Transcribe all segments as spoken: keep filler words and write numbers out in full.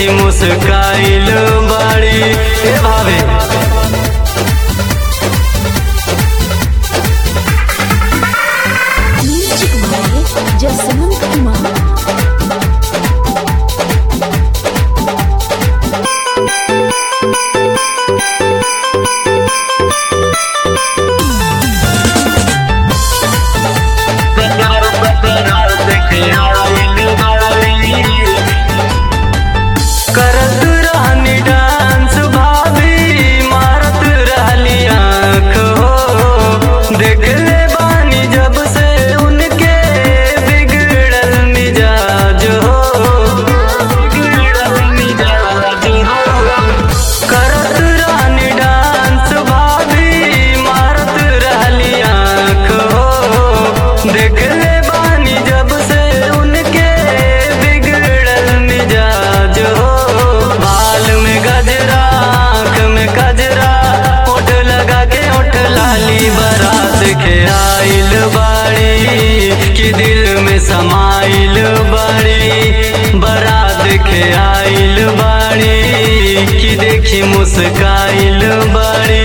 देखी मुस्काइल बाड़ी ए भाभी। जसवंत कुमार करत रहनी डांस भाभी मारत रहली आँख हो। देखले बानी जब से उनके बिगड़ल मिजाज हो, बिगड़ल मिजाज हो। करत रहनी डांस भाभी मारत रहली आँख हो। देखले बानी जब से उनके बिगड़ल मिजाज हो। बाल में गजरा आँख में गजरा ओठ लगा के ओठ लाली बारात के आइल बाड़ी कि दिल में समाइल बाड़ी। बारात के आइल बाड़ी कि देखी मुस्काइल बाड़ी।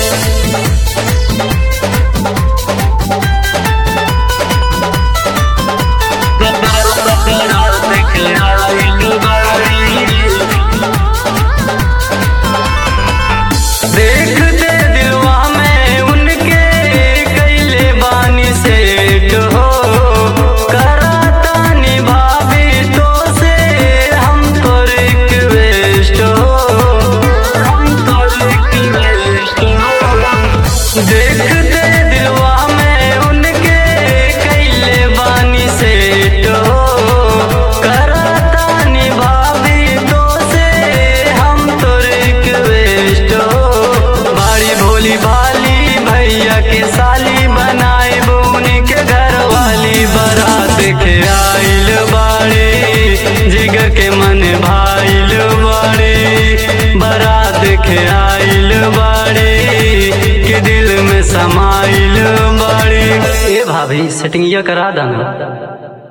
देखते दिलवा में उनके कैले बानी सेट हो। करातानी भाभी तो से हम तो रिक्वेस्ट हो, हम तो रिक्वेस्ट हो। देखते दिलवा में उनके कैले बानी सेट हो। करातानी भाभी तो से हम तो रिक्वेस्ट हो। बाड़ी भोली भाली भैया के साली बनाए बोने के घर वाली। बारात के आइल बाड़ी जिगर के मन भाइल बाड़ी। बारात के आइल बाड़ी कि दिल में समाइल बाड़ी। ए भाभी सेटिंगिया करा देना।